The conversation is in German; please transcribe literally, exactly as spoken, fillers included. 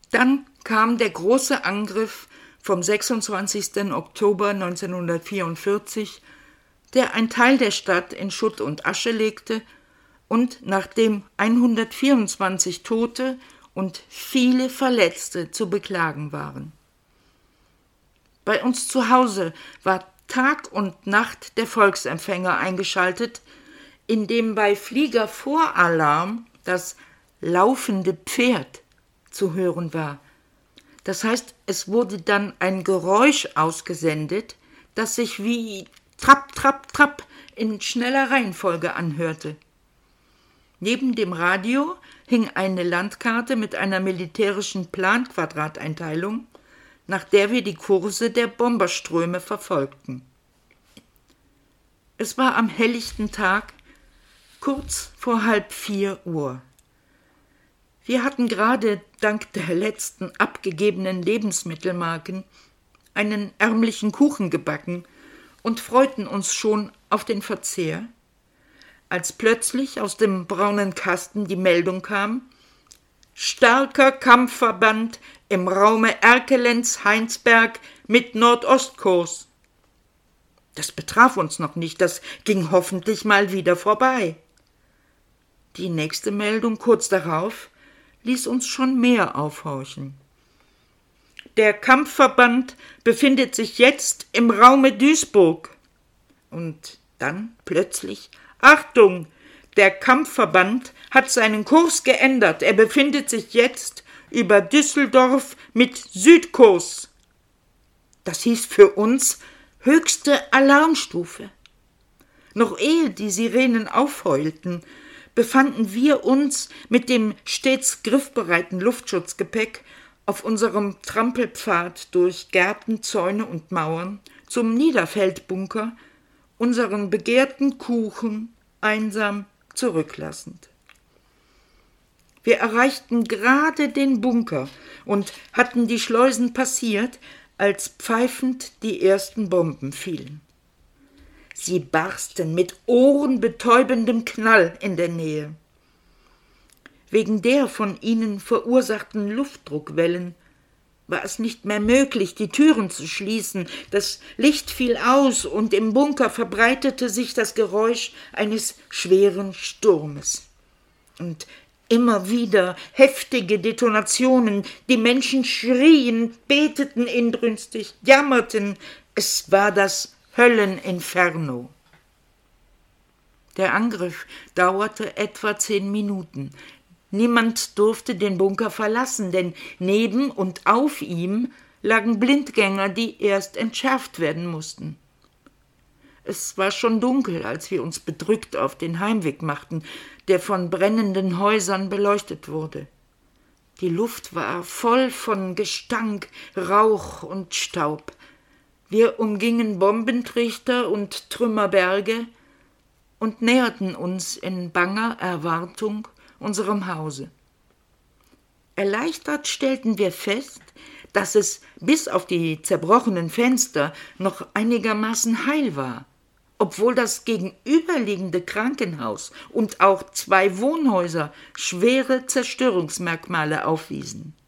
Dann kam der große Angriff vom sechsundzwanzigsten Oktober neunzehnhundertvierundvierzig, der einen Teil der Stadt in Schutt und Asche legte und nachdem hundertvierundzwanzig Tote und viele Verletzte zu beklagen waren. Bei uns zu Hause war Tag und Nacht der Volksempfänger eingeschaltet, in dem bei Fliegervoralarm das laufende Pferd zu hören war. Das heißt, es wurde dann ein Geräusch ausgesendet, das sich wie Trapp, Trapp, Trapp in schneller Reihenfolge anhörte. Neben dem Radio hing eine Landkarte mit einer militärischen Planquadrateinteilung, nach der wir die Kurse der Bomberströme verfolgten. Es war am helllichten Tag, kurz vor halb vier Uhr. Wir hatten gerade dank der letzten abgegebenen Lebensmittelmarken einen ärmlichen Kuchen gebacken und freuten uns schon auf den Verzehr, als plötzlich aus dem braunen Kasten die Meldung kam: starker Kampfverband im Raume Erkelenz-Heinsberg mit Nordostkurs. Das betraf uns noch nicht, das ging hoffentlich mal wieder vorbei. Die nächste Meldung kurz darauf ließ uns schon mehr aufhorchen. Der Kampfverband befindet sich jetzt im Raume Duisburg. Und dann plötzlich: Achtung, der Kampfverband hat seinen Kurs geändert. Er befindet sich jetzt über Düsseldorf mit Südkurs. Das hieß für uns höchste Alarmstufe. Noch ehe die Sirenen aufheulten, befanden wir uns mit dem stets griffbereiten Luftschutzgepäck auf unserem Trampelpfad durch Gärten, Zäune und Mauern zum Niederfeldbunker, unseren begehrten Kuchen einsam zurücklassend. Wir erreichten gerade den Bunker und hatten die Schleusen passiert, als pfeifend die ersten Bomben fielen. Sie barsten mit ohrenbetäubendem Knall in der Nähe. Wegen der von ihnen verursachten Luftdruckwellen war es nicht mehr möglich, die Türen zu schließen. Das Licht fiel aus und im Bunker verbreitete sich das Geräusch eines schweren Sturmes. Und immer wieder heftige Detonationen, die Menschen schrien, beteten inbrünstig, jammerten. Es war das Hölleninferno. Der Angriff dauerte etwa zehn Minuten. Niemand durfte den Bunker verlassen, denn neben und auf ihm lagen Blindgänger, die erst entschärft werden mussten. Es war schon dunkel, als wir uns bedrückt auf den Heimweg machten, der von brennenden Häusern beleuchtet wurde. Die Luft war voll von Gestank, Rauch und Staub. Wir umgingen Bombentrichter und Trümmerberge und näherten uns in banger Erwartung unserem Hause. Erleichtert stellten wir fest, dass es bis auf die zerbrochenen Fenster noch einigermaßen heil war, obwohl das gegenüberliegende Krankenhaus und auch zwei Wohnhäuser schwere Zerstörungsmerkmale aufwiesen.